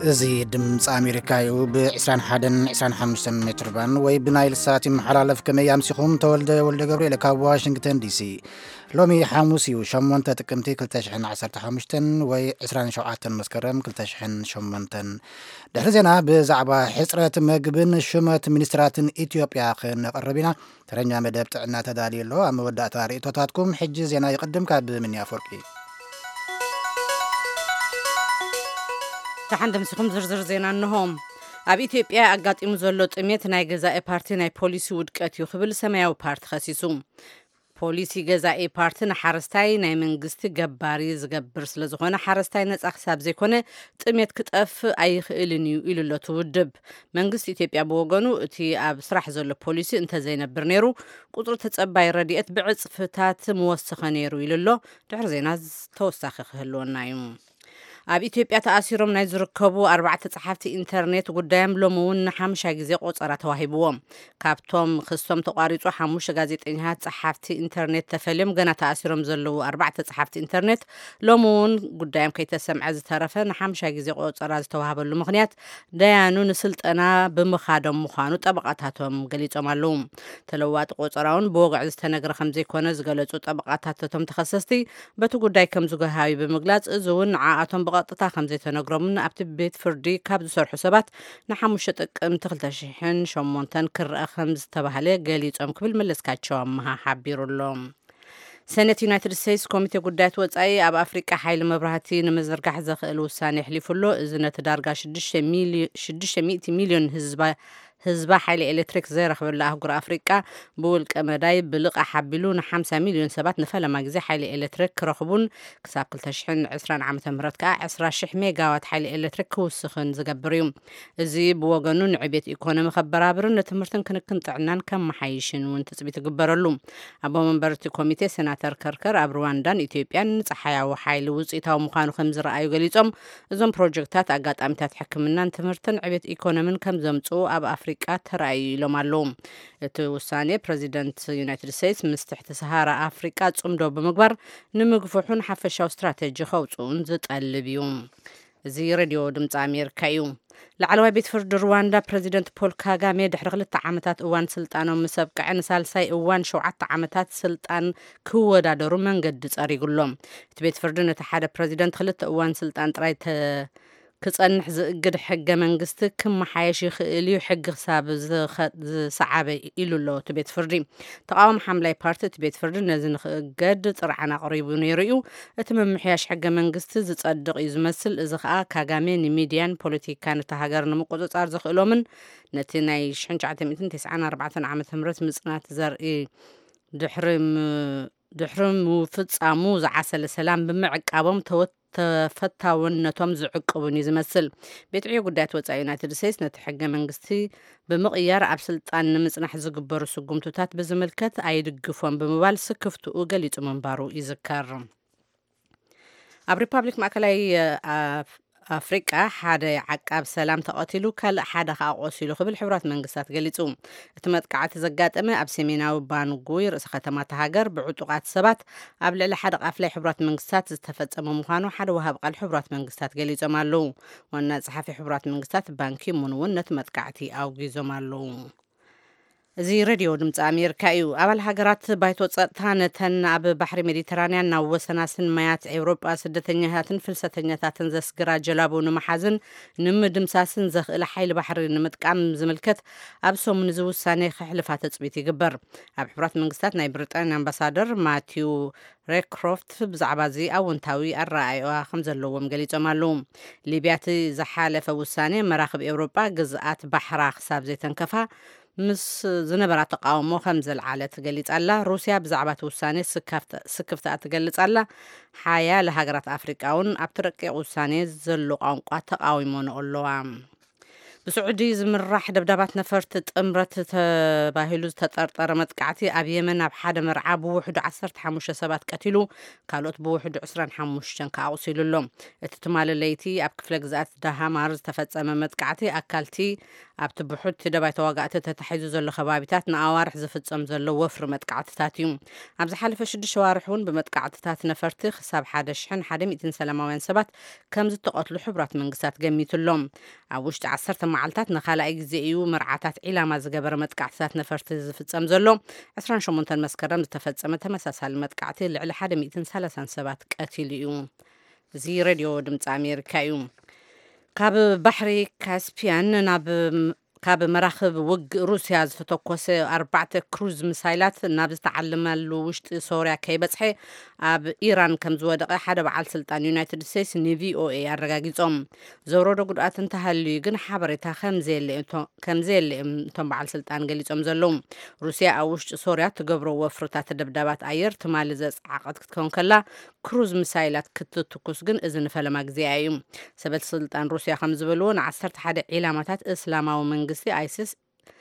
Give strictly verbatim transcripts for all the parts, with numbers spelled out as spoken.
زي دمص أمريكايو بعشرين حدن عشرين خمسة متر بان وي بنايل ساعة محلالف كما يامسيخوم تولد ولد جبريل كاب واشنطن دي سي لومي حاموسيو شمونت تقمتي كلتاشحن عسرت حمشتن وي عشرين شوعاتن مسكرم كلتاشحن شمونتن دحر زينا بزعبا حصرة مقبن شمت منستراتن إثيوبيا خن قربنا ترنيا مدب تعنا تداليلو أما ودأ تاري توتاتكم حج زينا يقدم كاب من يافوركي تحندم سكم زرزر زينا أنهم ኣብ ኢትዮጵያ ኣጋጢሙ ዘሎ ጥሜት ናይ ገዛኢ ፓርቲ ናይ ፖሊሲ ውድቀት እዩ ክብል ሰማያዊ ፓርቲ ኸሲሱ ፖሊሲ ገዛኢ ፓርቲ ንሓረስታይ ናይ መንግስቲ ገባሪ ዝገብር ስለ ዝኾነ ሓረስታይ ነፃ ክሳብ ዘይኮነ ጥሜት ክጠፍ ኣይኽእልን እዩ ኢሉ ኣሎ ትውድብ መንግስቲ ኢትዮጵያ ብወገኑ እቲ ኣብ ስራሕ ዘሎ ፖሊሲ እንተዘይነብር ነይሩ ቁጥሪ ተጸባይ ረድኤት ብዕፅፍታት ምወሰኸ ነይሩ ኢሉ ኣሎ ድሕሪ ዜና ተወሳኺ ክህልወና እዩ ኣብ ኢትዮጵያ ተኣሲሮም ናይ ዝርከቡ ኣርባዕተ ጸሓፍቲ ኢንተርኔት ጉዳዮም ሎሚ እውን ንሓሙሻ ግዜ ቆፀራ ተዋሂብዎም ካብቶም ክሶም ተቋሪጹ ሓሙሽተ ጋዜጠኛታት ጸሓፍቲ ኢንተርኔት ተፈልዮም ገና ተኣሲሮም ዘለዉ ኣርባዕተ ጸሓፍቲ ኢንተርኔት ሎሚ እውን ጉዳዮም ከይተሰምዐ ዝተረፈ ንሓሙሻ ግዜ ቆፀራ ዝተዋሃበሉ ምክንያት ደያኑ ንስልጠና ብምኻዶም ምዃኑ ጠበቃታቶም ገሊፆም ኣለዉ ተለዋጢ ቆፀራውን ብወግዕ ዝተነገረ ከም ዘይኮነ ዝገለጹ ጠበቃታቶም ተኸሰስቲ በቲ ጉዳይ ከም ዝገሃዩ ብምግላጽ እዚ እውን ንዓኣቶም ብቐጥታ ከም ዘይተነግሮምን ኣብቲ ቤት ፍርዲ ካብ ዝሰርሑ ሰባት ንሓሙሽተ ጥቅምቲ ክልተ ሽሕን ሸሞንተን ክርአ ከም ዝተባህለ ገሊፆም ክብል መለስካቸው ኣመሃ ሓቢሩሎም ሰነት ዩናይትድ ስቴትስ ኮሚቴ ጉዳያት ወጻኢ ኣብ ኣፍሪቃ ሓይሊ መብራህቲ ንምዝርጋሕ ዘኽእል ውሳኔ ሕሊፉሎ እዚ ነቲ ዳርጋ ሽዱሽተ ሚልዮን ህዝባ ህዝባ ሓይሊ ኤሌክትሪክ ዘይረኽበሉ ኣህጉር ኣፍሪቃ ብውልቀ መዳይ ብልቃ ሓቢሉ ን50 ሚልዮን ሰባት ንፈለማ ግዜ ሓይሊ ኤሌክትሪክ ክረኽቡን ክሳብ ክልተ ሽሕን ዕስራን ዓመተ ምህረት ከዓ عشرين ሽሕ ሜጋዋት ሓይሊ ኤሌክትሪክ ክውስኽን ዝገብር እዩ እዚ ብወገኑ ንዕቤት ኢኮኖሚ ከበራብርን ንትምህርትን ክንክን ጥዕናን ከም መሓይሽን እውን ትፅቢት ይግበረሉ ኣቦ መንበርቲ ኮሚቴ ሴናተር ከርከር ኣብ ሩዋንዳን ኢትዮጵያን ፀሓያዊ ሓይሊ ውፅኢታዊ ምዃኑ ከም ዝረኣዩ ገሊፆም እዞም ፕሮጀክታት ኣጋጣሚታት ሕክምናን ትምህርትን ዕቤት ኢኮኖሚን ከም ዘምፅኡ ኣብ ኣፍሪቃ ተራእዩ ኢሎም ኣለዉ እቲ ውሳኔ ፕሬዚደንት ዩናይትድ ስቴትስ ምስ ትሕቲ ሰሃራ ኣፍሪቃ ጽምዶ ብምግባር ንምግፍሑን ሓፈሻዊ ስትራቴጂ ከውፅኡን ዝጠልብ እዩ እዚ ሬድዮ ድምፂ ኣሜሪካ እዩ ላዕለዋይ ቤት ፍርዲ ሩዋንዳ ፕሬዚደንት ፖል ካጋሜ ድሕሪ ክልተ ዓመታት እዋን ስልጣኖም ምስ ኣብቅዐ ንሳልሳይ እዋን ሸውዓተ ዓመታት ስልጣን ክወዳደሩ መንገዲ ጸሪጉሎም እቲ ቤት ፍርዲ ነቲ ሓደ ፕሬዚደንት ክልተ እዋን ስልጣን ጥራይ ክጸንሕ ዝእግድ ሕገ መንግስቲ ክመሓየሽ ይኽእል እዩ ሕጊ ክሳብ ዝሰዓበ ኢሉ ኣሎ እቲ ቤት ፍርዲ ተቃዋሚ ሓምላይ ፓርቲ እቲ ቤት ፍርዲ ነዚ ንኽእገድ ጥርዓና ኣቕሪቡ ነይሩ እዩ እቲ ምምሕያሽ ሕገ መንግስቲ ዝጸድቕ እዩ ዝመስል እዚ ከዓ ካጋሜ ንሚድያን ፖለቲካን እቲ ሃገር ንምቁፅጻር ዘኽእሎምን ነቲ ናይ ሽሕን ትሽዓተ ተስዓን ኣርባዕተን ዓመተ ምህረት ምጽናት ዘርኢ ድሕሪ ድሕሪ ምፍጻሙ ዝዓሰለ ሰላም ብምዕቃቦም ተወት ተፈታውነቶም ዝዕቅቡን ዝመስል ቤት ዕዮ ጉዳያት ወጻኢ ዩናይትድ ስቴትስ ነቲ ሕገ መንግስቲ ብምቕያር ኣብ ስልጣን ንምጽናሕ ዝግበሩ ስጉምትታት ብዝምልከት ኣይድግፎም ብምባል ስክፍትኡ ገሊጹ ምንባሩ ይዝከር ኣብ ሪፓብሊክ ማእከላይ ኣፍሪቃ ሓደ ዓቃብ ሰላም ተቐቲሉ ካልእ ሓደ ከዓ ቆሲሉ ክብል ሕብራት መንግስታት ገሊጹ እቲ መጥቃዕቲ ዘጋጠመ ኣብ ሰሜናዊ ባንጉይ ርእሰ ከተማ ሃገር ብዕጡቃት ሰባት ኣብ ልዕሊ ሓደ ቃፍላይ ሕብራት መንግስታት ዝተፈጸመ ምዃኑ ሓደ ወሃብ ቃል ሕብራት መንግስታት ገሊጾም ኣለዉ ዋና ጸሓፊ ሕብራት መንግስታት ባንኪ ሙን እውን ነቲ መጥቃዕቲ ኣውጊዞም ኣለዉ እዚ ሬድዮ ድምፂ ኣሜሪካ እዩ ኣባል ሃገራት ባይቶ ጸጥታ ነተን ኣብ ባሕሪ ሜዲተራንያን ናብ ወሰናስን ማያት ኤውሮጳ ስደተኛታትን ፍልሰተኛታትን ዘስግራ ጀላቡ ንምሓዝን ንምድምሳስን ዘኽእል ሓይሊ ባሕሪ ንምጥቃም ዝምልከት ኣብ ሰሙን እዚ ውሳኔ ክሕልፋ ተፅቢት ይግበር ኣብ ሕብራት መንግስታት ናይ ብሪጣንያ ኣምባሳደር ማቲው ሬክሮፍት ብዛዕባ እዚ ኣወንታዊ ኣረኣእያ ከም ዘለዎም ገሊፆም ኣለዉ ሊብያቲ ዝሓለፈ ውሳኔ መራኽብ ኤውሮጳ ግዝኣት ባሕራ ክሳብ ዘይተንከፋ ምስ ዝነበራ ተቃውሞ ከም ዘልዓለት ገሊጻ ኣላ ሩስያ ብዛዕባ እቲ ውሳኔ ስክፍታ ትገልጽ ኣላ ሓያሎ ሃገራት ኣፍሪቃ እውን ኣብቲ ረቂቕ ውሳኔ ዘሎ ቋንቋ ተቃዊሞን ኣለዋ ብስዑዲ ዝምራሕ ደብዳባት ነፈርቲ ጥምረት ተባሂሉ ዝተጠርጠረ መጥቃዕቲ ኣብ የመን ኣብ ሓደ መርዓ ብውሕዱ ዓሰርተ ሓሙሽተ ሰባት ቀቲሉ ካልኦት ብውሕዱ ዕስራን ሓሙሽተን ከኣቁሲሉሎም እቲ ትማሊ ለይቲ ኣብ ክፍለ ግዛት ዳሃማር ዝተፈጸመ መጥቃዕቲ ኣካልቲ ኣብቲ ብሑት ደባይ ተዋጋእቲ ተታሒዙ ዘሎ ከባቢታት ንኣዋርሕ ዝፍጸም ዘሎ ወፍሪ መጥቃዕትታት እዩ ኣብ ዝሓለፈ ሽዱሽተ ዋርሕ እውን ብመጥቃዕትታት ነፈርቲ ክሳብ ሓደ ሽሕን ሓደ ሚእትን ሰላማውያን ሰባት ከም ዝተቐትሉ ሕቡራት መንግስታት ገሚቱሎም ኣብ ውሽጢ ዓሰርተ መዓልታት ንኻልኣይ ግዜ እዩ መርዓታት ዒላማ ዝገበረ መጥቃዕትታት ነፈርቲ ዝፍጸም ዘሎ ዕስራን ሸሞንተ መስከረም ዝተፈጸመ ተመሳሳሊ መጥቃዕቲ ልዕሊ ሓደ ሚእትን ሰላሳን ሰባት ቀቲሉ እዩ እዚ ሬድዮ ድምፂ ኣሜሪካ እዩ ካብ ባሕሪ ካስፒያን ናብ ካብ መራኽብ ውግ ሩስያ ዝተተኮሰ ኣርባዕተ ክሩዝ ሚሳይላት ናብ ዝተዓለመሉ ውሽጢ ሶርያ ከይበጽሐ ኣብ ኢራን ከም ዝወደቐ ሓደ በዓል ስልጣን ዩናይትድ ስቴትስ ንቪኦኤ ኣረጋጊጾም ዘውረዶ ጉድኣት እንተሃልዩ ግን ሓበሬታ ከምዘየለ እቶም በዓል ስልጣን ገሊጾም ዘለዉ ሩስያ ኣብ ውሽጢ ሶርያ ትገብሮ ወፍርታት ደብዳባት ኣየር ትማሊ ዘፅዓቐት ክትከውን ከላ ክሩዝ ሚሳይላት ክትትኩስ ግን እዚ ንፈለማ ግዜ እዩ ሰበል ስልጣን ሩስያ ከም ዝበልዎ ንዓሰርተ ሓደ ዒላማታት እስላማዊ መንግስቲ አይሲስ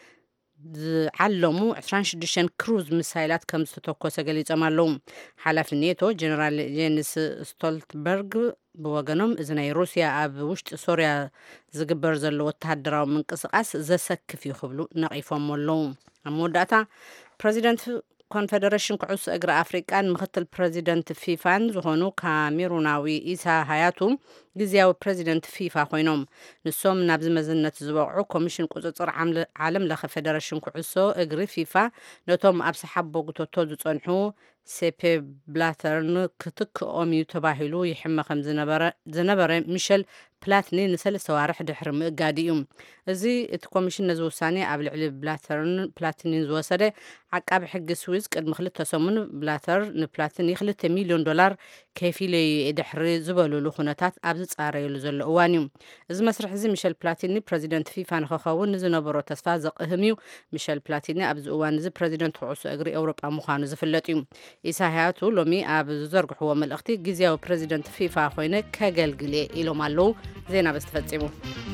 ዝዓለሙ ዕስራን ሽዱሽተ ክሩዝ ሚሳይላት ከም ዝተተኮሰ ገሊጾም ኣለዉ ሓላፊ ኔቶ ጀነራል ጄንስ ስቶልትበርግ ብወገኖም እዚ ናይ ሩስያ ኣብ ውሽጢ ሶርያ ዝግበር ዘሎ ወተሃደራዊ ምንቅስቃስ ዘሰክፍ እዩ ክብሉ ነቒፎም ኣለዉ ኣብ መወዳእታ ፕሬዚደንት ኮንፌደሬሽን ኩዕሶ እግሪ ኣፍሪቃን ምክትል ፕሬዚደንት ፊፋን ዝኾኑ ካሜሩናዊ ኢሳ ሃያቱ ጊዜያዊ ፕሬዚደንት ፊፋ ኮይኖም ንሶም ናብ ዝመዝነት ዝበቕዑ ኮሚሽን ቁፅፅር ዓለም ለኸ ፌደሬሽን ኩዕሶ እግሪ ፊፋ ነቶም ኣብ ሰሓቦ ጉተቶ ዝጸንሑ ሴፔ ብላተርን ክትክኦም እዩ ተባሂሉ ይሕመ ከም ዝነበረ ሚሸል ፕላትኒ ንሰለስተ ዋርሕ ድሕሪ ምእጋድ እዩ እዚ እቲ ኮሚሽን ነዚ ውሳኔ ኣብ ልዕሊ ብላተርን ፕላትኒን ዝወሰደ ዓቃቢ ሕጊ ስዊዝ ቅድሚ ክልተ ሰሙን ብላተር ንፕላትኒ ክልተ ሚልዮን ዶላር ከፊለዩ ድሕሪ ዝበለሉ ኩነታት ኣብ ዝጻረየሉ ዘሎ እዋን እዩ እዚ መስርሕ እዚ ሚሸል ፕላቲኒ ፕሬዚደንት ፊፋ ንኽኸውን ንዝነበሮ ተስፋ ዘቕህም እዩ ሚሸል ፕላቲኒ ኣብዚ እዋን እዚ ፕሬዚደንት ኩዕሶ እግሪ ኤውሮጳ ምዃኑ ዝፍለጥ እዩ ኢሳያቱ ሎሚ ኣብ ዝዘርግሕዎ መልእኽቲ ጊዜያዊ ፕሬዚደንት ፊፋ ኮይነ ከገልግል ኢሎም ኣለዉ ዜና በስተፈጺሙ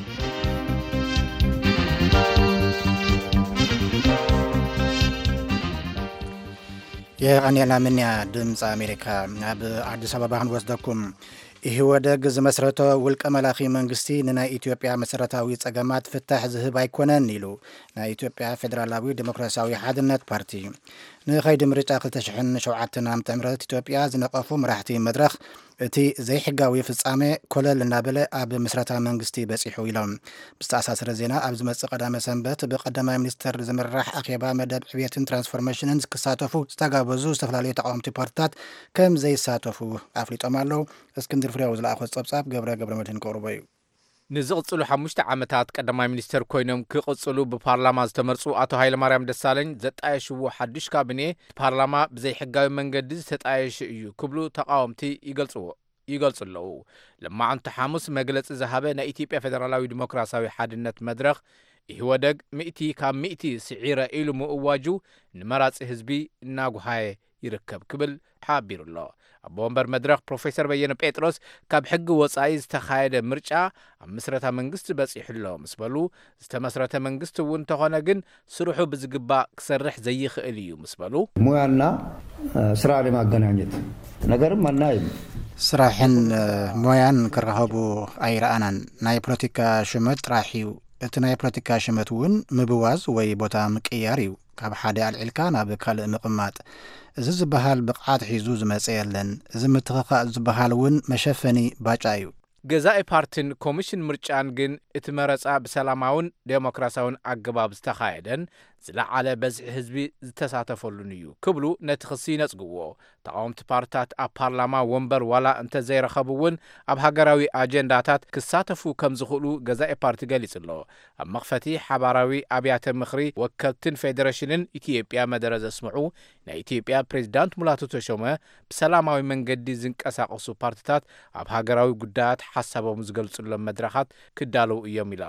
የቀኒና ምንያ ድምፂ ኣሜሪካ ኣብ አዲስ አበባ ክንወስደኩም ኢህወደግ ዝመስረቶ ውልቀ መላኺ መንግስቲ ንናይ ኢትዮጵያ መሰረታዊ ጸገማት ፍታሕ ዝህብ ኣይኮነን ኢሉ ናይ ኢትዮጵያ ፌደራላዊ ዲሞክራሲያዊ ሓድነት ፓርቲ ንኸይዲ ምርጫ ክልተ ሽሕን ሸውዓተን ዓመተ ምህረት ኢትዮጵያ ዝነቐፉ መራሕቲ መድረኽ እቲ ዘይሕጋዊ ፍጻሜ ኮለል እናበለ ኣብ ምስረታ መንግስቲ በፂሑ ኢሎም ብዝተኣሳሰረ ዜና ኣብ ዝመጽእ ቀዳመ ሰንበት ብቀዳማይ ሚኒስተር ዝምራሕ ኣኼባ መደብ ዕብየትን ትራንስፎርሜሽንን ክሳተፉ ዝተጋበዙ ዝተፈላለዩ ተቃወምቲ ፓርቲታት ከም ዘይሳተፉ ኣፍሊጦም ኣለዉ እስክንድር ፍሬው ዝለኣኾ ጸብጻብ ገብረ ገብረ መድህን ቀርቦ እዩ ንዝቕጽሉ ሓሙሽተ ዓመታት ቀዳማይ ሚኒስተር ኮይኖም ክቕጽሉ ብፓርላማ ዝተመርጹ ኣቶ ሃይለማርያም ደሳለኝ ዘጣየሽዎ ሓዱሽ ካቢኔ ፓርላማ ብዘይሕጋዊ መንገዲ ዝተጣየሽ እዩ ክብሉ ተቃወምቲ ይገልጽዎ ይገልጹ ኣለዉ ለማዓንቲ ሐሙስ መግለጺ ዝሃበ ናይ ኢትዮጵያ ፌደራላዊ ዲሞክራሲያዊ ሓድነት መድረኽ ኢህወደግ ሚእቲ ካብ ሚእቲ ስዒረ ኢሉ ምእዋጁ ንመራጺ ህዝቢ እናጓሃየ ይርከብ ክብል ሓቢሩ ኣሎ ኣብ ወንበር መድረኽ ፕሮፌሰር በየነ ጴጥሮስ ካብ ሕጊ ወጻኢ ዝተኻየደ ምርጫ ኣብ ምስረታ መንግስቲ በፂሕሎ ምስ በሉ ዝተመስረተ መንግስቲ እውን ተኾነ ግን ስርሑ ብዝግባእ ክሰርሕ ዘይኽእል እዩ ምስ በሉ ሙያና ስራ ለማገናኘት ነገርም አናይም ስራሕን ሞያን ክረኸቡ ኣይረኣናን ናይ ፖለቲካ ሽመት ጥራሕ እዩ እቲ ናይ ፖለቲካ ሽመት እውን ምብዋዝ ወይ ቦታ ምቅያር እዩ ካብ ሓደ ኣልዒልካ ናብ ካልእ ምቕማጥ እዚ ዝበሃል ብቕዓት ሒዙ ዝመጽ የለን እዚ ምትኽኻእ ዝበሃል እውን መሸፈኒ ባጫ እዩ ገዛኢ ፓርቲን ኮሚሽን ምርጫን ግን እቲ መረጻ ብሰላማውን ዴሞክራሲያውን ኣገባብ ዝተኻየደን ዝለዓለ በዝሒ ህዝቢ ዝተሳተፈሉን እዩ ክብሉ ነቲ ክሲ ነጽግዎ ተቃወምቲ ፓርቲታት ኣብ ፓርላማ ወንበር ዋላ እንተዘይረኸቡ እውን ኣብ ሃገራዊ ኣጀንዳታት ክሳተፉ ከም ዝኽእሉ ገዛኢ ፓርቲ ገሊጹ ኣሎ ኣብ መኽፈቲ ሓባራዊ ኣብያተ ምኽሪ ወከልትን ፌደሬሽንን ኢትዮጵያ መደረ ዘስምዑ ናይ ኢትዮጵያ ፕሬዚዳንት ሙላቱ ተሾመ ብሰላማዊ መንገዲ ዝንቀሳቐሱ ፓርቲታት ኣብ ሃገራዊ ጉዳያት ሓሳቦም ዝገልጹሎም መድረኻት ክዳለው እዮም ኢሎም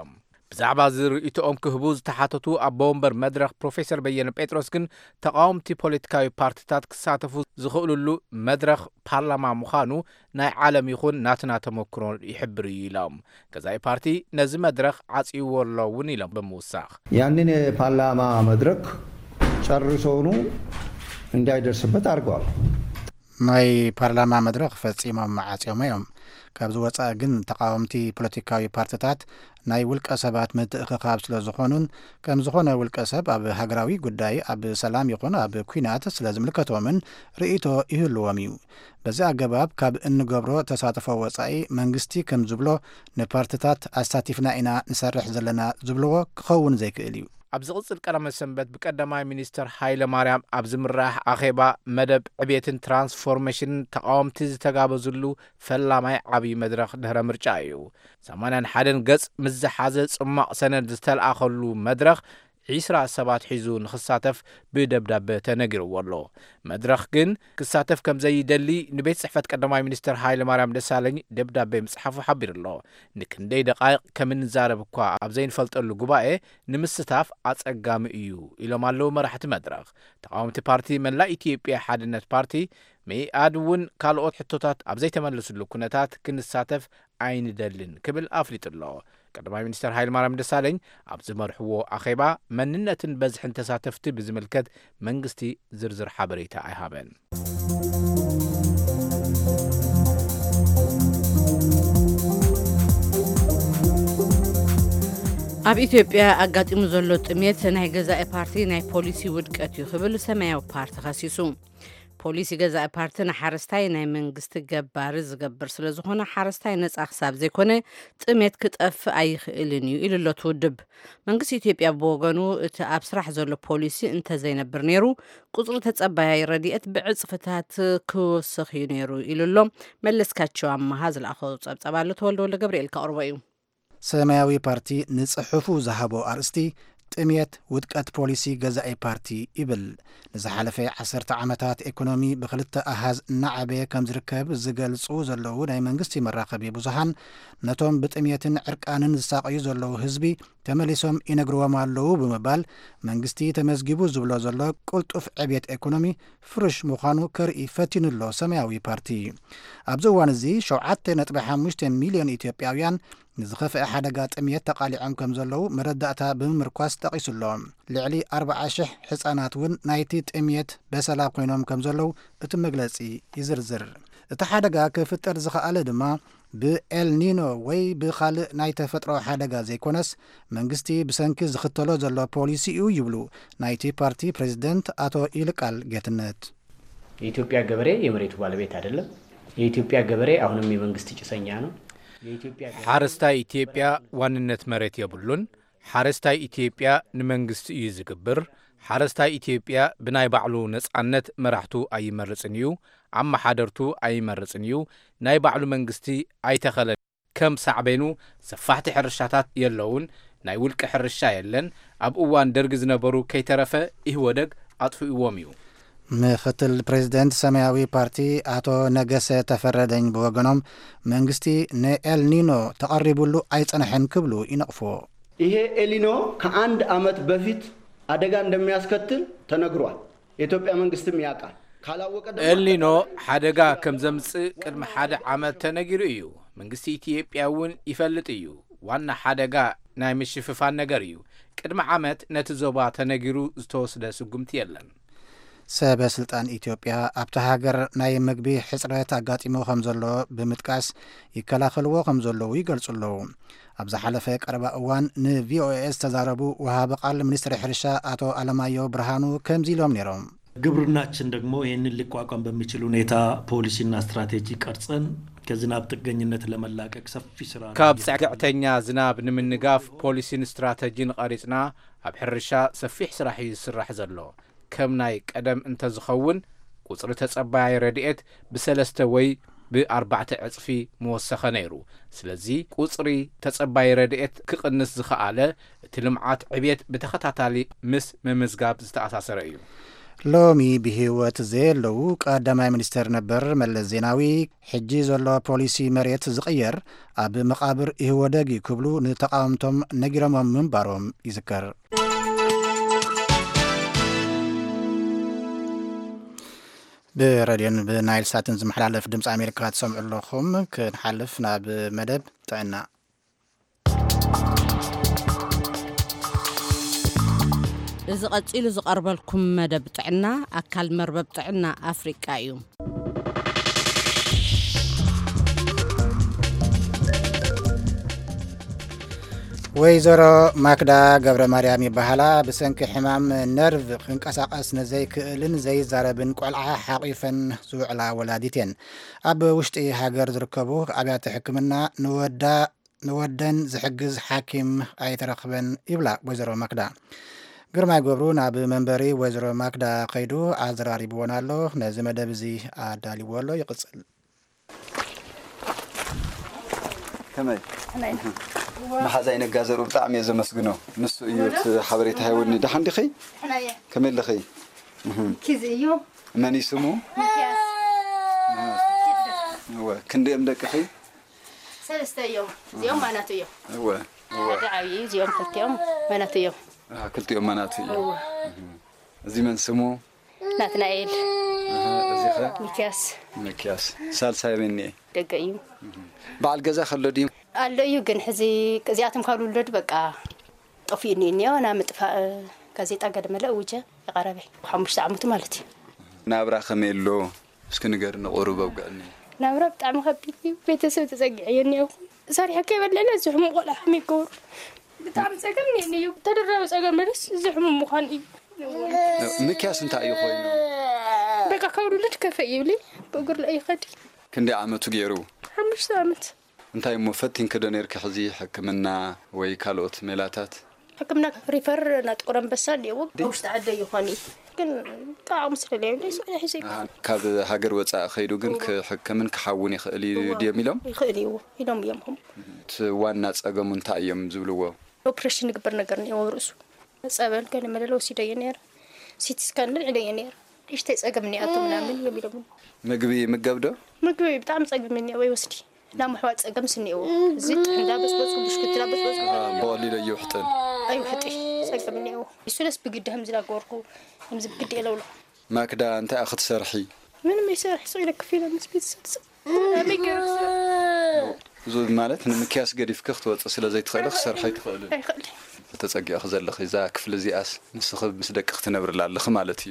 ብዛዕባ ዝርእቶኦም ክህቡ ዝተሓተቱ ኣቦ ወንበር መድረኽ ፕሮፌሰር በየነ ጴጥሮስ ግን ተቃወምቲ ፖለቲካዊ ፓርቲታት ክሳተፉ ዝኽእሉሉ መድረኽ ፓርላማ ምዃኑ ናይ ዓለም ይኹን ናትና ተመክሮ ይሕብር እዩ ኢሎም ገዛኢ ፓርቲ ነዚ መድረኽ ዓጽይዎ ኣሎ እውን ኢሎም ብምውሳኽ ያንን የፓርላማ መድረክ ጨርሶውኑ እንዳይደርስበት አድርገዋል። ናይ ፓርላማ መድረኽ ፈጺሞም ዓጽዮም እዮም ካብ ዝወጻእ ግን ተቃወምቲ ፖለቲካዊ ፓርቲታት ናይ ውልቀ ሰባት ምትእኽኻብ ስለ ዝኾኑን ከም ዝኾነ ውልቀ ሰብ ኣብ ሃገራዊ ጉዳይ ኣብ ሰላም ይኹን ኣብ ኩናት ስለ ዝምልከቶምን ርእይቶ ይህልዎም እዩ። በዚ ኣገባብ ካብ እንገብሮ ተሳትፎ ወጻኢ መንግስቲ ከም ዝብሎ ንፓርቲታት ኣሳቲፍና ኢና ንሰርሕ ዘለና ዝብልዎ ክኸውን ዘይክእል እዩ። ኣብ ዝቕጽል ቀዳመ ሰንበት ብቀዳማይ ሚኒስተር ሃይለ ማርያም ኣብ ዝምራሕ ኣኼባ መደብ ዕብየትን ትራንስፎርሜሽንን ተቃወምቲ ዝተጋበዝሉ ፈላማይ ዓብዪ መድረኽ ድህረ ምርጫ እዩ። ሰማንያ ሓደ ገጽ ምስ ዝሓዘ ጽማቕ ሰነድ ዝተለኣኸሉ መድረኽ ዒስራ ሰባት ሒዙ ንኽሳተፍ ብደብዳቤ ተነጊርዎ ኣሎ። መድረኽ ግን ክሳተፍ ከም ዘይደሊ ንቤት ጽሕፈት ቀዳማይ ሚኒስተር ሃይለ ማርያም ደሳለኝ ደብዳቤ ምጽሓፉ ሓቢሩ ኣሎ። ንክንደይ ደቃይቕ ከም እንዛረብ እኳ ኣብ ዘይንፈልጠሉ ጉባኤ ንምስታፍ ኣጸጋሚ እዩ ኢሎም ኣለዉ መራሕቲ መድረኽ። ተቃወምቲ ፓርቲ መላእ ኢትዮጵያ ሓድነት ፓርቲ መኢአድ እውን ካልኦት ሕቶታት ኣብ ዘይተመለሱሉ ኩነታት ክንሳተፍ ኣይንደልን ክብል ኣፍሊጡ ኣሎ። ቀዳማይ ሚኒስተር ሃይለ ማርያም ደሳለኝ ኣብ ዝመርሕዎ ኣኼባ መንነትን በዝሕን ተሳተፍቲ ብዝምልከት መንግስቲ ዝርዝር ሓበሬታ ኣይሃበን። ኣብ ኢትዮጵያ ኣጋጢሙ ዘሎ ጥሜት ናይ ገዛኢ ፓርቲ ናይ ፖሊሲ ውድቀት እዩ ክብል ሰማያዊ ፓርቲ ከሲሱ። ፖሊሲ ገዛኢ ፓርቲ ንሓረስታይ ናይ መንግስቲ ገባሪ ዝገብር ስለ ዝኾነ ሓረስታይ ነጻ ክሳብ ዘይኮነ ጥሜት ክጠፍእ ኣይኽእልን እዩ ኢሉ ኣሎ ትውድብ። መንግስቲ ኢትዮጵያ ብወገኑ እቲ ኣብ ስራሕ ዘሎ ፖሊሲ እንተዘይነብር ነይሩ ቁፅሪ ተጸባይ ረድኤት ብዕጽፍታት ክወስኽ እዩ ነይሩ ኢሉ ኣሎ። መለስካቸው ኣማሃ ዝለኣኸ ጸብጸባ ኣሎ ተወልደ ወልደ ገብርኤል ካቅርቦ እዩ። ሰማያዊ ፓርቲ ንጽሑፉ ዝሃቦ ኣርእስቲ ጥሜት ውድቀት ፖሊሲ ገዛኢ ፓርቲ ይብል። ንዝሓለፈ ዓሰርተ ዓመታት ኢኮኖሚ ብክልተ ኣሃዝ እናዓበየ ከም ዝርከብ ዝገልጹ ዘለዉ ናይ መንግስቲ መራኸቢ ብዙሃን ነቶም ብጥሜትን ዕርቃንን ዝሳቀዩ ዘለዉ ህዝቢ ተመሊሶም ይነግርዎም ኣለዉ ብምባል መንግስቲ ተመዝጊቡ ዝብሎ ዘሎ ቁልጡፍ ዕብየት ኢኮኖሚ ፍሩሽ ምዃኑ ከርኢ ፈቲኑሎ ሰማያዊ ፓርቲ። ኣብዚ እዋን እዚ ሸውዓተ ነጥቢ ሓሙሽተ ሚልዮን ኢትዮጵያውያን ንዝኸፍአ ሓደጋ ጥሜት ተቃሊዖም ከም ዘለዉ መረዳእታ ብምምርኳስ ጠቂሱሎም። ልዕሊ ኣርባዓ ሽሕ ህፃናት እውን ናይቲ ጥሜት በሰላ ኮይኖም ከም ዘለዉ እቲ መግለጺ ይዝርዝር። እቲ ሓደጋ ክፍጠር ዝኸኣለ ድማ ብኤልኒኖ ወይ ብኻልእ ናይ ተፈጥሮ ሓደጋ ዘይኮነስ መንግስቲ ብሰንኪ ዝኽተሎ ዘሎ ፖሊሲ እዩ ይብሉ ናይቲ ፓርቲ ፕሬዚደንት አቶ ይልቃል ጌትነት። የኢትዮጵያ ገበሬ የመሬቱ ባለቤት አይደለም። የኢትዮጵያ ገበሬ አሁንም የመንግስት ጭሰኛ ነው። ሓረስታይ ኢትዮጵያ ዋንነት መሬት የብሉን። ሓረስታይ ኢትዮጵያ ንመንግስቲ እዩ ዝግብር። ሓረስታይ ኢትዮጵያ ብናይ ባዕሉ ነጻነት መራሕቱ ኣይመርጽን እዩ። ኣመሓደርቱ ኣይመርጽን እዩ። ናይ ባዕሉ መንግስቲ ኣይተኸለን። ከም ሳዕቤኑ ሰፋሕቲ ሕርሻታት የለውን። ናይ ውልቂ ሕርሻ የለን። ኣብ እዋን ደርጊ ዝነበሩ ከይተረፈ ይህወደግ ኣጥፍእዎም እዩ። ምክትል ፕሬዚደንት ሰማያዊ ፓርቲ አቶ ነገሰ ተፈረደኝ በወገኖም መንግስቲ ንኤልኒኖ ተቀሪቡሉ አይጸነሐን ክብሉ ይነቅፎ። ይሄ ኤልኒኖ ከአንድ አመት በፊት አደጋ እንደሚያስከትል ተነግሯል። የኢትዮጵያ መንግስትም ያውቃል። ካላወቀ ኤልኒኖ ሓደጋ ከም ዘምጽእ ቅድሚ ሓደ ዓመት ተነጊሩ እዩ። መንግስቲ ኢትዮጵያውን ይፈልጥ እዩ። ዋና ሓደጋ ናይ ምሽፍፋን ነገር እዩ። ቅድሚ ዓመት ነቲ ዞባ ተነጊሩ ዝተወስደ ስጉምቲ የለን። ሰበ ስልጣን ኢትዮጵያ ኣብታ ሃገር ናይ ምግቢ ሕጽረት ኣጋጢሙ ከም ዘሎ ብምጥቃስ ይከላኸልዎ ከም ዘለዉ ይገልጹለዉ። ኣብ ዝሓለፈ ቀረባ እዋን ንቪኦኤ ዝተዛረቡ ወሃበ ቃል ሚኒስትር ሕርሻ አቶ አለማየሁ ብርሃኑ ከምዚ ኢሎም ነይሮም። ግብርናችን ደግሞ ይህንን ሊቋቋም በሚችል ሁኔታ ፖሊሲና ስትራቴጂ ቀርጸን ከዝናብ ጥገኝነት ለመላቀቅ ሰፊ ስራ ካብ ጻዕግዕተኛ ዝናብ ንምንጋፍ ፖሊሲን ስትራቴጂን ቀሪጽና ኣብ ሕርሻ ሰፊሕ ስራሕ ይስራሕ ዘሎ። ከም ናይ ቀደም እንተ ዝኸውን ቁጽሪ ተጸባይ ረድኤት ብሰለስተ ወይ ብኣርባዕተ ዕጽፊ መወሰኸ ነይሩ። ስለዚ ቁጽሪ ተጸባይ ረድኤት ክቕንስ ዝኸኣለ እቲ ልምዓት ዕብየት ብተኸታታሊ ምስ ምምዝጋብ ዝተኣሳሰረ እዩ። ሎሚ ብህይወት ዘየለው ቀዳማይ ሚኒስተር ነበር መለስ ዜናዊ ሕጂ ዘሎ ፖሊሲ መሬት ዝቕየር ኣብ መቃብር ይወደግ ክብሉ ንተቃወምቶም ነጊሮሞም ምንባሮም ይዝከር። ብሬድዮን ብናይል ሳትን ዝመሓላለፍ ድምፂ ኣሜሪካ ትሰምዑ ኣለኹም። ክንሓልፍ ናብ መደብ ጥዕና እዚ ቀፂሉ ዝቐርበልኩም መደብ ጥዕና ኣካል መርበብ ጥዕና ኣፍሪቃ እዩ። ወይዘሮ ማክዳ ገብረ ማርያም ይበሃላ ብሰንኪ ሕማም ነርቭ ክንቀሳቀስ ነዘይክእልን ዘይዛረብን ቆልዓ ሓቂፈን ዝውዕላ ወላዲት እየን። ኣብ ውሽጢ ሃገር ዝርከቡ ኣብያተ ሕክምና ንወዳ ንወደን ዝሕግዝ ሓኪም ኣይተረኽበን ይብላ ወይዘሮ ማክዳ። ግርማይ ገብሩ ናብ መንበሪ ወይዘሮ ማክዳ ከይዱ ኣዘራሪብዎን ኣሎ። ነዚ መደብ እዚ ኣዳሊዎ ኣሎ ይቕፅል። ከመይ ማሓዛይ ነጋዘሩ ብጣዕሚ እየ ዘመስግኖ ንሱ እዩ እቲ ሓበሬታ ሃይወኒ ደሓን ዲኺ ከመይ ኣለኺ ኪዝ እዩ መን ይስሙ ክንደኦም ደቅኺ ሰለስተ እዮም እዚኦም ማናት እዮም እወ ሓደ ዓብዪ እዚኦም ክልቲኦም ማናት እዮም ክልቲኦም ማናት እዮም እዚ መን ስሙ ናትናኤል እዚ ኸ ሚክያስ ሚክያስ ሳልሳይ መን እየ ደገ እዩ በዓል ገዛ ከሎ ድዩ ኣሎ እዩ ግን ሕዚ እዚኣቶም ካብ ልውለዱ በቃ ጠፊኡኒ እኒኦ ናብ ምጥፋእ ጋዜጣ ገድመለ ውጀ ይቐረበ ሓሙሽተ ዓመቱ ማለት እዩ ናብራ ከመይ ኣሎ እስኪ ንገር ንቑሩብ ኣብጋእኒ ናብራ ብጣዕሚ ከቢድ እዩ ቤተሰብ ተፀጊዐየ እኒኦ ሰሪሐ ከይበለለ እዚ ሕሙም ቆልዓ ከመይ ይገብሩ ብጣዕሚ ፀገም እኒኦ እዩ ተደራቢ ፀገም መለስ እዚ ሕሙም ምዃን እዩ ሚክያስ እንታይ እዩ ኮይኑ በቃ ካብ ልውለድ ከፈ ይብሊ ብእግር ላይ ይኸዲ ክንደይ ዓመቱ ገይሩ ሓሙሽተ ዓመት እንታይ ሞ ፈቲን ከዶ ነርካ ሕዚ ሕክምና ወይ ካልኦት ሜላታት ሕክምና ሪፈር ናጥቁር አንበሳ ዲው ውሽጥ ዓደ ይኾኒ ግን ጣዕም ስለለይ እንደሱ ሕዚ ካብ ሃገር ወፃእ ኸይዱ ግን ክሕክምን ክሓውን ይኽእል ድዮም ኢሎም ይኽእል እዩ ኢሎም እዮም እቲ ዋና ፀገሙ እንታይ እዮም ዝብልዎ ኦፕሬሽን ግበር ነገር ነው ርሱ ጸበል ከነ መለለው ሲደየ ነር ሲቲ ስካን ልዕለየ ነር እሽተ ፀገም ኒያቱ ምናምን የሚለው ምግቢ ምገብዶ ምግቢ በጣም ፀገም ኒያ ወይ ወስዲ لا محوات أقام سنيو زيت عندها بس بس بشكل لا بس بس بولي لا يوحتن أيوة حتى سقام سنيو السلس بقدهم زلا قوركو هم زب قدي لولا ما كدا أنت أخذ سرحي من ما يسرح صيلك كفيلة نسبة سدس ميجر زود مالت إن مكياس قدي في كخت وتصل زي تخيل سرحي تخيل أي خلي فتسقي أخذ اللخ إذا كفل زي أس نسخب مسدك اختنا برلا اللخ مالتي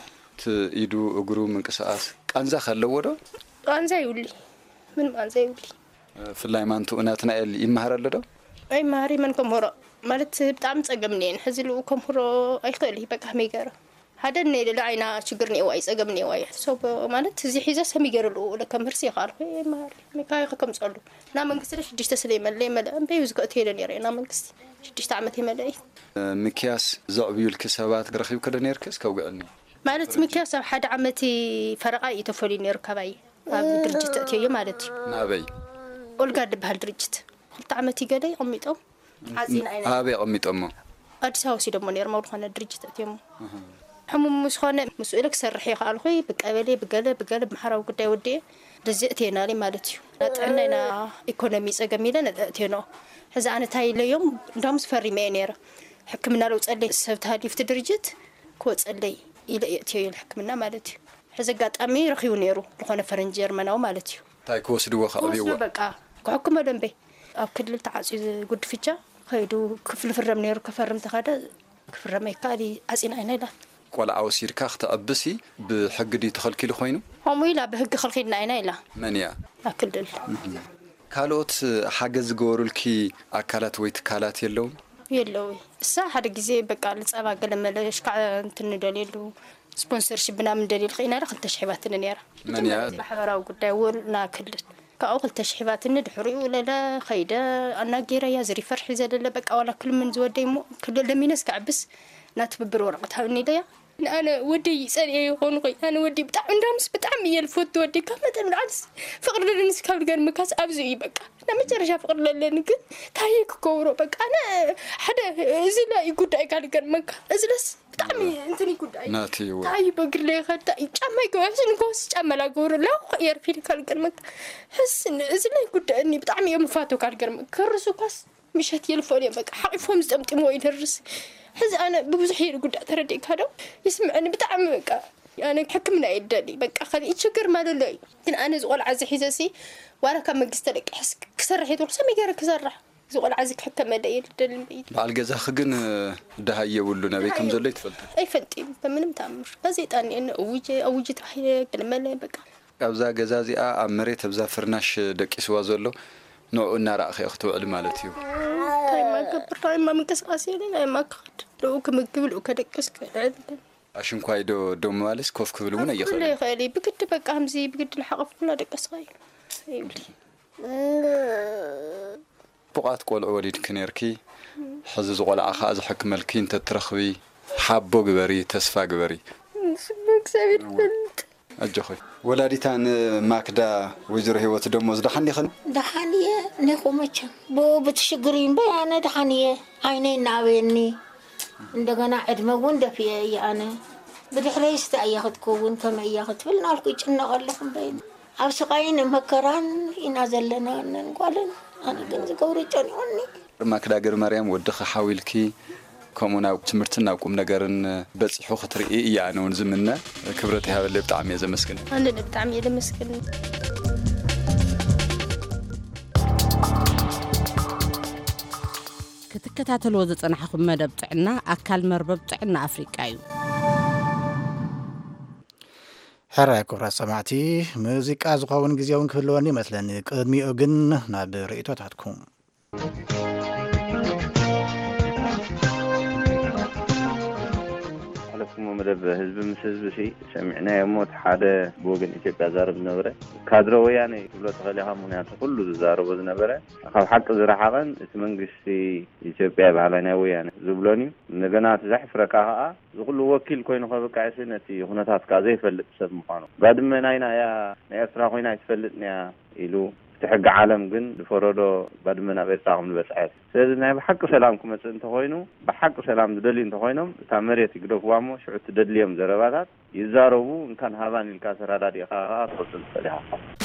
تيدو أجرو من كساس أنزا خلوا ورا أنزا يولي من ما زي ولي في الله ما أنتوا ناتنا اللي يمهر اللي أي مهري منكم هرا مالت بتعمل تجمنين حزلوا كم هرا أي خلي بقى ميجر هذا النيل اللي عينا شجرني وايس أجمني وايد صوب مالت زي حزة سميجر له ولا كم هرسي خارف أي مهري مكاي كم صاروا نام نكسرش ديش تسليم اللي ملا بيوز قتيل نيري نام نكس ديش تعمتي ملاي مكياس زعبيو الكسبات قرخيو كده نيركس كوجعني مالت مكياس حد عمتي فرقة يتفولي نيركباي أبي درجة تأتيه مالتي نابي والقاد بهالدرجة تعمتي قدي أمي توم عزين عيني أبي أمي توم أرساو سيد مونير مول خانة درجة تأتيه حمو مش خانة مسؤولك سرحي خالخي بقابلي بقالة بقالة بمحرة وقدي ودي رزقتينا لي مالتي عندنا إيكونومي سجميلة نتأتينا هذا أنا تاي اليوم دام سفري مينير حكمنا لو تسألي سبت هذه في درجة كوت تسألي إلى يأتي الحكمنا مالتي حزقات أمي رخيو نيرو لخونا فرنجير مناو مالتيو تاي كوسدو خابيو كوسدو بقى كحكم دنبي أو كل تعزيز قد فيتشا خيدو كفل فرم نيرو كفرم تخادا كفرم يكالي عزين عيني لا ولا عوسير كاخ تأبسي بحق دي تخلكي لخوينو هم يلا بحق خلقينا عيني لا منيا أكل دل كالوت حاجز جورلكي أكلات ويت كالات يلو يلو الساعة هذا جزء بقى لتصابع قلم ملاش كع تندليلو سبونسر شبنا من دليل خينا رخل تشحيبات النيرة منيا بحضر وقدا ولا كل كأول تشحيبات الندحري ولا لا خيدا أنا جيرا يا زري فرح زاد لا بقى ولا كل من زود ديمو كل اللي مينس كعبس ناتببر ورقتها الندية أنا ودي سألي يكون قي أنا ودي بتاع عندهم بتعمي الفوت ودي كم مثلا العكس فقر للناس كان قال مكاس أبزي بقى أنا ما جرى فقر للنك تايك كورو بقى أنا حدا زلا يقول قال قال مك أزلس بتعمي انتني كنت اي ناتي و تاي بقر لي خد جامع جوابس نكوس جامع لا غور لا خير في كالقرمك حس ان ازلي كنت اني بتعمي مفاتو كالقرمك كرسو كاس مش هتيلفوني بقى حقفهم زمتي مو يدرس حز انا ببزحير قد ترديك هذا يسمعني بتعمي بقى يعني حكمنا يدلي بقى خلي يشكر ما لي انا زغل عزي حساسي وانا كم مقستلك حس كسرحي تقول سمي غير كسرح زغل عزك حكم لي يدل البيت بعد الجزاء خجن دهية ولو نبي كم زلي تفلت اي فلتي فمن متعمر هذه تاني انه اوجي اوجي تحيه كلمه لا بقى ابزا جزازي ا مريت ابزا فرناش دقيس وازلو نوع النار اخي اختو المالتيو طيب ما كبر طيب ما مكسقاسي لنا ما قد لو كمقبل وكدقس كده عشان كوايدو دو مالس كوف كبلون اي خلي لا خالي بقد بقى همزي بقد الحقف كلها دقس غير يبلي بقات قول وليد كنيركي حزز قلع خاز حكم الكين تترخبي حابو قبري تسفا قبري سبك سابير فلت أجخي ولاديتان ماكدا وزر هيوت دموز دحني خن دحنيه نخومچ بو بتشغرين بيانا دحنيه عيني ناويني عندنا ادمغون دفيه انا بدحري استاياخد كون كما ياخد فلنا الكو يچنقلهم بين ابسقاين مكران ينازلنا نقولن انا كنت قوريچني ماكدا غير مريم ودخ حاولكي كمونا تمرتنا وقوم نغرن بصحو خطري اي انا ونزمنا كبرتي هابل بتعمي زمسكن انا بتعمي لمسكن كتكتاتلو زصنحكم مدب طعنا اكل مربب طعنا افريقايو حراي كبرى سمعتي موسيقى زقاون غزيون كلوني مثلا قدميو جن ناب رئيتوتاتكم لكم مدب حزب مسحزب شيء سمعنا يموت حدا بوغن إثيوبيا زارب نبره كادرو يعني تبلو تخليها مناطق كله زارب نبره خاف حق زرحان اسمنغسي إثيوبيا بعلناوي يعني زبلوني نغنا تزحف ركاها زغلو وكيل كوين خبك عسنتي هناتات كازي فلت سب مخانو بعد ما ناينا يا يا خوينا يتفلتنا يلو تحق عالم جن الفرودو بعد ما نبي تعمل بس عاد سيدنا بحق سلامكم مثلا انت خوينو بحق سلام دليل انت خوينهم تامريت يقدو وامو شعوت تدليهم زربات يزاربو ان كان هذان الكاسر هذا يخاها توصل صليها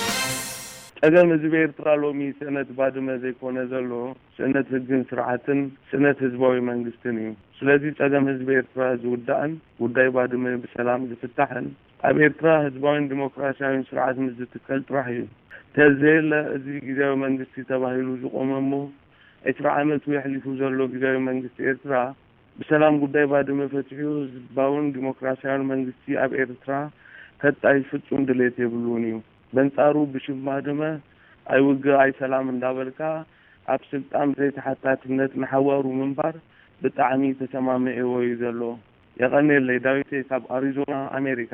أجمع زبير ترالومي سنة بعد ما زي كون زلوا سنة الجن سرعة سنة هزبوي منجستني سلذي أجمع زبير ترا زودان وداي بعد ما بسلام زفتحن أبير ترا هزبوي ديمقراطية سرعة مزتكل تراحي تزيل زي جزاء منجستي تباهيلو زقوممو إسرع عملت ويحلفوا زلوا جزاء منجستي إسرع بسلام وداي بعد ما فتحوا زباون ديمقراطية منجستي أبير ترا كتاي فتون دليت يبلونيو بنصارو بشوف مادمه اي وقع اي سلام اندابلكا ابسلطان زي تحتاتነት محاورو منبر بتعمي تسمامي وي زلو يغني لي داويتي ساب اريزونا امريكا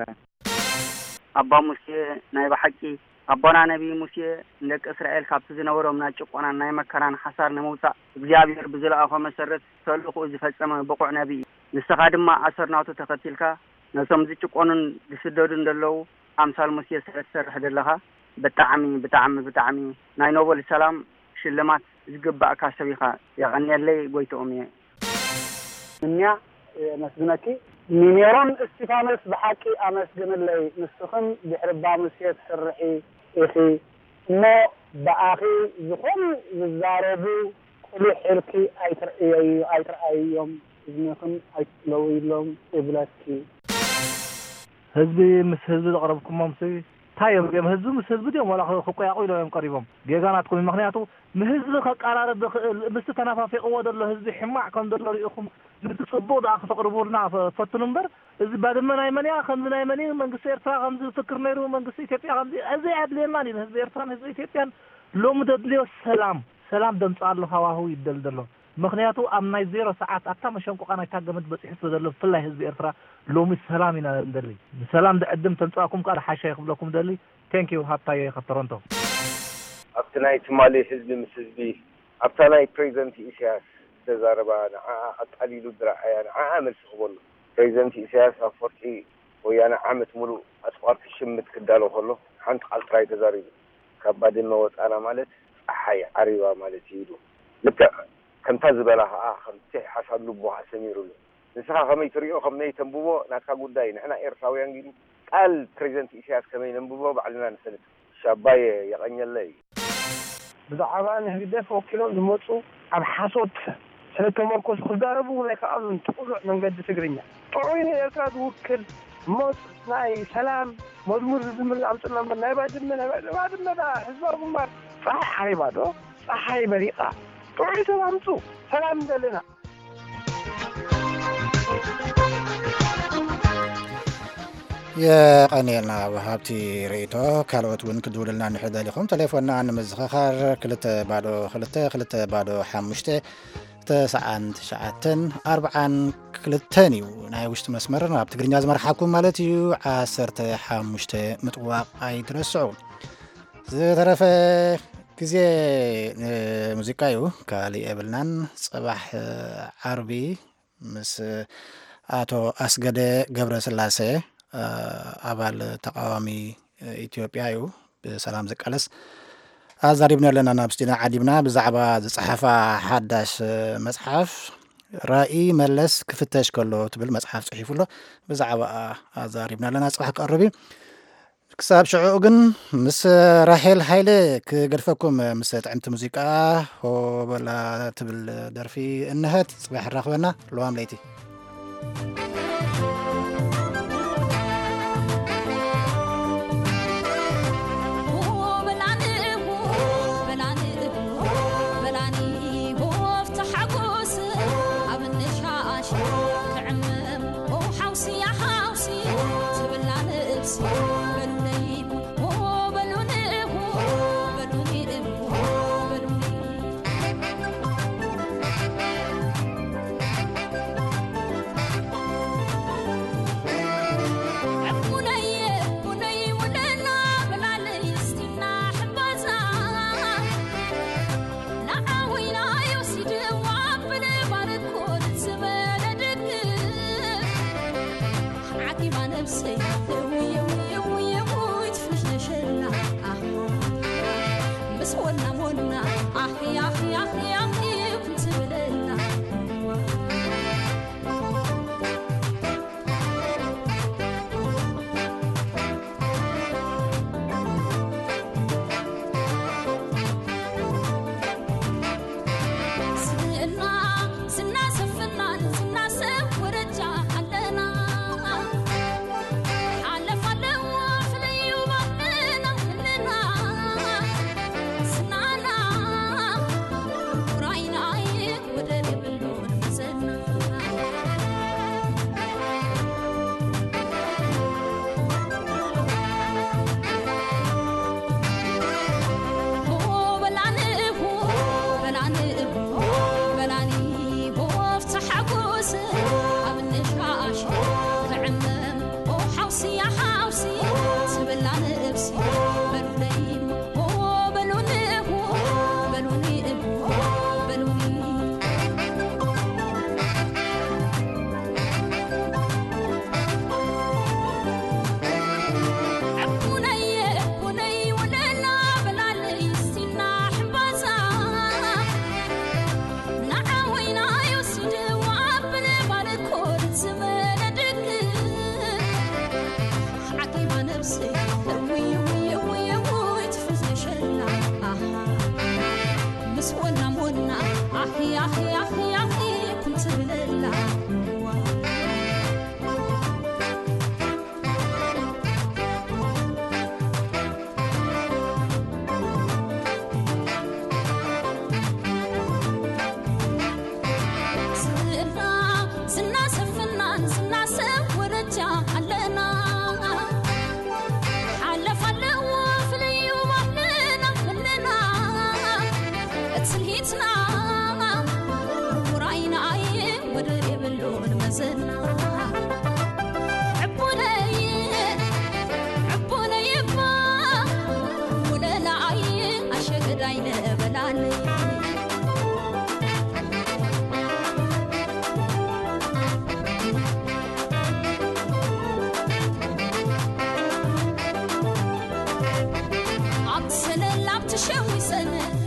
ابا موسى ناي بحقي ابونا نبي موسى لك اسرائيل كابت زنورهم ناچقونا ناي مكران حصار نموتا እግዚአብሔር بزلاخو مسرت سلخو زفصم بقع نبي نستخدم اثرناوتو تختلكا نسم زچقونن دسدود እንደለው أمثال مسيا سر حدلها بتعمي بتعمي بتعمي ناي نوبل السلام شلمات زقبا كاسبيخا يعني اللي قويتو أمي منيا مسجنكي مينيران استفانس بحكي أمسجن اللي نستخن بحربا مسيا سرحي إخي ما بآخي زخون ززاربو كل حركي أيتر أيتر أيوم إذنكم أيتلوي لهم إبلاتكي هزبي مس هزبي قربكم ممسي تايم جم هزبي مس هزبي ديم ولا خو يقول لهم قريبهم جيغاناتكم مخنياتو مهزب قرار بس تنافافي قوه الله هزبي حماع كان دلو ريكم نتصبوا دا تقربونا فتو نمبر اذ بعد ما نايمنيا خم نايمني منغس ايرترا خمز فكر نيرو منغس ايثيوبيا خمز ازي عدل ماني هزب ايرترا هزب ايثيوبيا لو مددليو سلام سلام دمص الله هواهو يدلدلو مخنياتو امناي زيرو ساعات اتا مشنقو قنا يتاغمت بصحف دلو فلاي هزب ايرترا لومي سلامينا ندري بسلام دقدم تنصاكم قال حاشا يخبلكم دلي ثانك يو هابطاي خطرونتو افتناي تمالي حزب مسزبي افتناي بريزنت إسياس تزاربا اقليلو درا يعني عامل شغل بريزنت إسياس افورتي ويانا عامت ملو اسقارت الشمت كدالو كله حنت قلتراي تزاري كباد الموت انا مالت حي عريبا مالت يدو لك كم تزبلها اخر تي حسب لبوها سميرو ንስኻ ከመይ ትሪኦ ከመይ ተንብቦ ናትካ ጉዳይ ንሕና ኤርትራውያን ግን ቃል ፕሬዚደንት ኢሳያስ ከመይ ነንብቦ ባዕልና ንሰልት ሻባይ የቀኘለ ብዛዕባ ንህግደት ወኪሎም ዝመፁ ኣብ ሓሶት ስለተመርኮሱ ክዛረቡ ናይ ከኣሉን ትቁሉዕ መንገዲ ትግርኛ ጥዑይ ንኤርትራ ዝውክል ሞት ናይ ሰላም መዝሙር ዝምል ኣምፅና ናይ ባድመ ናይ ባድመ ህዝባዊ ግንባር ፀሓይ ዓሪባ ዶ ፀሓይ በሪቓ ጥዑይ ሰብ ኣምፁ ሰላም ዘለና የቀኒልና ወሃብቲ ርእቶ ካልኦት እውን ክድውልልና ንሕደል ኢኹም ቴሌፎንና ንምዝኽኻር ክልተ ባዶ ክልተ ክልተ ባዶ ሓሙሽተ ተስዓን ትሽዓተን ኣርብዓን ክልተን እዩ ናይ ውሽጢ መስመር ናብ ትግርኛ ዝመርሓኩም ማለት እዩ ዓሰርተ ሓሙሽተ ምጥዋቕ ኣይትረስዑ ዝተረፈ ግዜ ሙዚቃ እዩ ካሊእ የብልናን ፅባሕ ዓርቢ ምስ ኣቶ ኣስገደ ገብረስላሴ ኣባል ተቃዋሚ ኢትዮጵያ እዩ ብሰላም ዝቃለስ ኣዛሪብና ኣለና ናብ ስቲና ዓዲብና ብዛዕባ ዝፀሓፋ ሓዳሽ መፅሓፍ ራእይ መለስ ክፍተሽ ከሎ ትብል መፅሓፍ ፅሒፉሎ ብዛዕባ ኣዛሪብና ኣለና ፅባሕ ክቐርብ እዩ ክሳብ ሽዑ ግን ምስ ራሄል ሃይለ ክገድፈኩም ምስ ጥዕምቲ ሙዚቃ ሆበላ ትብል ደርፊ እንሀት ፅባሕ ራኽበና ለዋም ለይቲ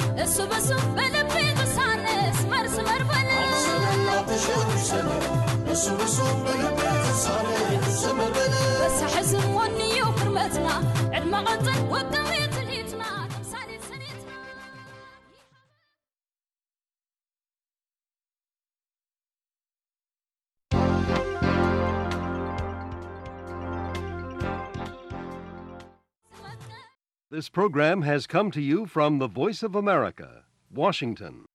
بس بس حزم وني وكرمتنا عد ما غنطن وقميت ليتنا تمسالي سنيتنا. This program has come to you from the Voice of America, Washington.